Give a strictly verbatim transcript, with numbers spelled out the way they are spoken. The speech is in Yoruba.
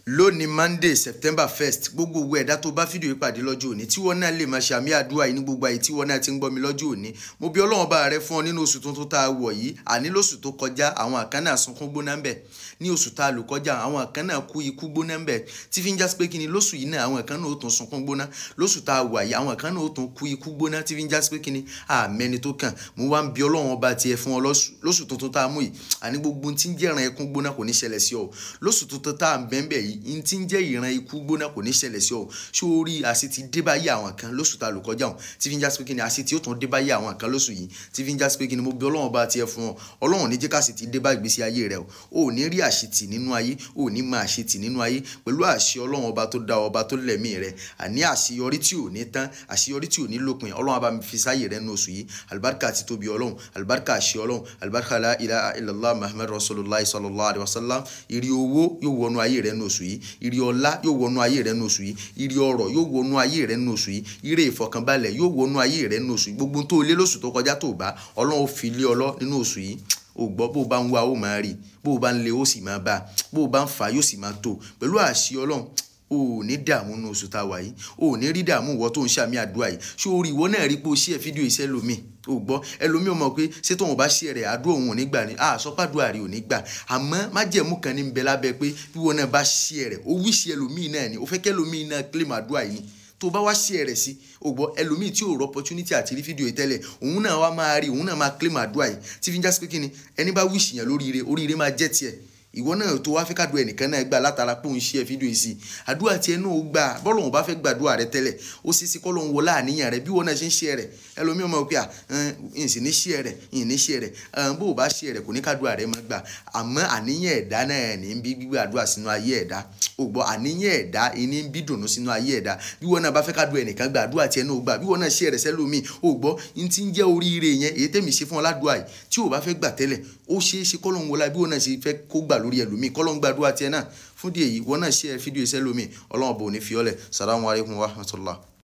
lónìí Monday September first gbogbo owó ẹ̀dá tó bá fídíò ìpàdé lọ́jọ́ òní tí wọ́n náà lè máa ṣàmì àdúrà yìí ní gbogbo àyè tí wọ́n náà ti ń gbọ́ mi lọ́jọ́ òní mo bí Ọlọ́run bá rẹ fún ọ nínú oṣù tuntun tá a wọ̀ yìí àní lóṣù tó kọjá àwọn àkànnà sunkún gbóná ń bẹ̀ ní oṣù tá a lò kọjá àwọn àkànnà kú ikú gbóná ń bẹ̀ tí fi ń jásí pé kí ni lóṣù yìí náà àwọn àkànnà ó tún sunkún gbóná lóṣù tá a wà yìí àwọn àkànnà ó tún kú ikú gbóná tí fi ń jásí pé kí ni àmẹ́ni tó kàn mo wá ń bí Ọlọ́run ọba tiẹ̀ fún ọ lóṣù tuntun tá a mú yìí àní gbogbo tí ń jẹ́ ìran ẹkún gbóná kò ní ṣẹlẹ̀ sí ọ lóṣù tuntun tá a bẹ́ẹ̀ bẹ́ẹ̀ yìí tí ń jẹ́ ìran ikú gbóná kò ní ṣẹlẹ̀ sí ọ sórí àṣetì débáyé àwọn kan lóṣù tá a lò kọjá wọn tí fi ń jásí pé kí ni àṣetì ó tún débáyé àwọn kan lóṣù yìí tí fi ń jásí pé kí ni mo bí Ọlọ́run bá tiẹ̀ fún ọ Ọlọ́run ní jẹ́ ká àṣetì débá ìgbésí ayé rẹ o ò ní rí àṣetì nínú ayé ò ní máa àṣetì nínú ayé pẹ̀lú àṣẹ Ọlọ́run ọba tó dá ọba tó lẹ̀mí rẹ àní àṣeyọrí tí ò ní tán àṣeyọrí tí ò ní lópin Ọlọ́run bá mi fi sáyè rẹ nínú oṣù yìí alibarika ti tóbi Ọlọ́run alibarika àṣẹ Ọlọ́run alibarika la ilaha illallah muhammad rasulullah sallallahu alaihi wasallam ìrì owó yóò wọnú ayé rẹ nínú oṣù yìí ìrì ọlá yóò wọnú ayé rẹ nínú oṣù yìí ìrì ọrọ̀ yóò wọnú ayé rẹ nínú oṣù yìí ìrì ìfọ̀kànbalẹ̀ yóò wọnú ayé rẹ nínú oṣù yìí gbogbo tó lé lóṣù tó kọjá tó bá Ọlọ́run fi lé ọlọ nínú oṣù yìí o gbọ́ bó bá ń wá ó máa rí bó bá ń lé ó sì máa bá bó bá ń fà yóò sì máa tó pẹ̀lú àṣẹ Ọlọ́run o ò ní dààmú nínú oṣù tá a wà yìí o ò ní rí dààmú ìwọ tó ń ṣàmì àdúrà yìí ṣé orí ìwọ náà rí pé o ṣí ẹ fídíò iṣẹ́ lomi o gbọ́ ẹlòmíì mọ̀ pé ṣé tóun bá ṣí ẹ̀rẹ̀ àdúrà òun ò ní gbà ní à sọ́pàdúrà rí ò ní gbà àmọ́ májẹ̀mú kan ní bẹ lábẹ́ pé bí wọn náà bá ṣí ẹ̀rẹ̀ o wíṣì ẹlòmíì náà ni o fẹ́ kẹ́ ẹlòmíì náà claim àdúrà yìí tó bá wá ṣí ẹ̀rẹ̀ sí o gbọ́ ẹlòmíì tí ò rọ opportunity àti rí fídíò ìtẹ́lẹ̀ òun náà wá máa rí òun náà máa claim àdúrà yìí tí fi ń jásí pé kí ni ẹni bá wíṣì yẹn lóríire oríire máa jẹ́ tiẹ̀ ìwọ náà tó wá fẹ́ kádùn ẹnìkan náà gbà látara pé òun ṣe ẹ fídíò yìí sí àdúrà tiẹ̀ náà ó gbà bọ́ọ̀lù òun bá fẹ́ gbàdúrà rẹ tẹ́lẹ̀ ó sì sí kọ́lọ́ ń wọlé àníyàn rẹ bí wọn náà ṣe ń ṣe rẹ ẹlòmíì ọmọ pé à ń sì ní ṣe rẹ ń ní ṣe rẹ bó o bá ṣe rẹ kò ní kádùn rẹ máa gbà àmọ́ àníyàn ẹ̀dá náà ní bí gbígbàdúrà sínú ayé ẹ̀dá o gbọ́ àníyàn ẹ̀dá ìní bí dùnú sínú ayé ẹ̀dá bí wọn náà bá fẹ́ kádùn ẹnìkan gbà àdúrà tiẹ̀ náà ó gbà bí wọn náà ṣe rẹ sẹ́lómi o gbọ́ n ti ń jẹ́ oríire yẹn èyí tẹ́mi ṣe fún ọ ládùúgbà yìí tí o bá fẹ́ gbà tẹ́lẹ̀ ó ṣeé ṣe kọ́lọ́ ń wọlé bí wọn náà ṣe fẹ́ kó gbà lórí ẹlòmíì kọ́lọ́ ń gbàdúrà tiẹ̀ náà fún díẹ̀ yìí wọn náà ṣe fídíò iṣẹ́ lómi Ọlọ́run bò ní fi ọ́lẹ̀. Salamu alaykum wa rahmatullah.